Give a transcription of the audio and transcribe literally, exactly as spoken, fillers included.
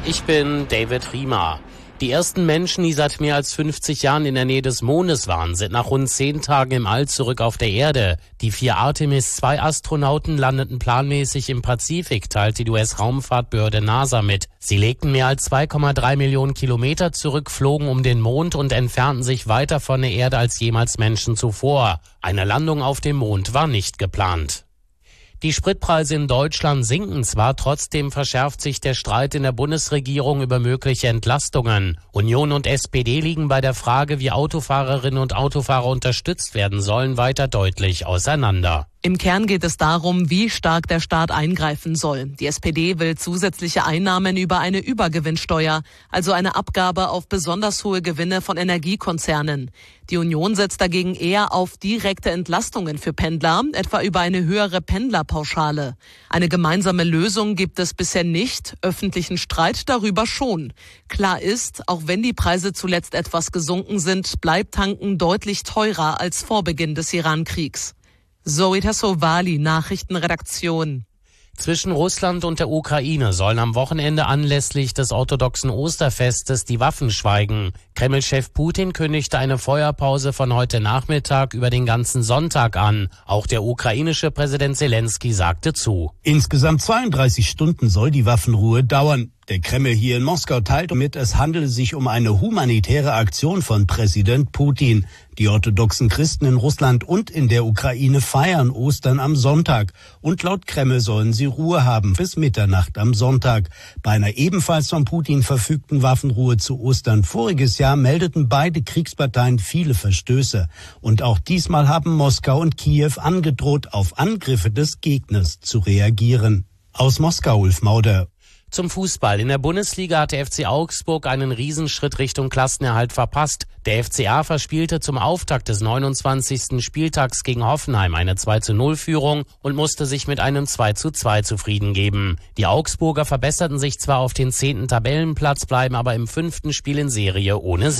Ich bin David Riemer. Die ersten Menschen, die seit mehr als fünfzig Jahren in der Nähe des Mondes waren, sind nach rund zehn Tagen im All zurück auf der Erde. Die vier Artemis zwei Astronauten landeten planmäßig im Pazifik, teilte die U S-Raumfahrtbehörde NASA mit. Sie legten mehr als zwei Komma drei Millionen Kilometer zurück, flogen um den Mond und entfernten sich weiter von der Erde als jemals Menschen zuvor. Eine Landung auf dem Mond war nicht geplant. Die Spritpreise in Deutschland sinken zwar, trotzdem verschärft sich der Streit in der Bundesregierung über mögliche Entlastungen. Union und S P D liegen bei der Frage, wie Autofahrerinnen und Autofahrer unterstützt werden sollen, weiter deutlich auseinander. Im Kern geht es darum, wie stark der Staat eingreifen soll. Die S P D will zusätzliche Einnahmen über eine Übergewinnsteuer, also eine Abgabe auf besonders hohe Gewinne von Energiekonzernen. Die Union setzt dagegen eher auf direkte Entlastungen für Pendler, etwa über eine höhere Pendlerpauschale. Eine gemeinsame Lösung gibt es bisher nicht, öffentlichen Streit darüber schon. Klar ist, auch wenn die Preise zuletzt etwas gesunken sind, bleibt Tanken deutlich teurer als vor Beginn des Iran-Kriegs. Zoe Tassovali, Nachrichtenredaktion. Zwischen Russland und der Ukraine sollen am Wochenende anlässlich des orthodoxen Osterfestes die Waffen schweigen. Kreml-Chef Putin kündigte eine Feuerpause von heute Nachmittag über den ganzen Sonntag an. Auch der ukrainische Präsident Zelensky sagte zu. Insgesamt zweiunddreißig Stunden soll die Waffenruhe dauern. Der Kreml hier in Moskau teilte mit, es handele sich um eine humanitäre Aktion von Präsident Putin. Die orthodoxen Christen in Russland und in der Ukraine feiern Ostern am Sonntag. Und laut Kreml sollen sie Ruhe haben bis Mitternacht am Sonntag. Bei einer ebenfalls von Putin verfügten Waffenruhe zu Ostern voriges Jahr meldeten beide Kriegsparteien viele Verstöße. Und auch diesmal haben Moskau und Kiew angedroht, auf Angriffe des Gegners zu reagieren. Aus Moskau, Ulf Mauder. Zum Fußball. In der Bundesliga hat der F C Augsburg einen Riesenschritt Richtung Klassenerhalt verpasst. Der F C A verspielte zum Auftakt des neunundzwanzigsten Spieltags gegen Hoffenheim eine zwei zu null Führung und musste sich mit einem zwei zu zwei zufrieden geben. Die Augsburger verbesserten sich zwar auf den zehnten Tabellenplatz, bleiben aber im fünften Spiel in Serie ohne Sieg.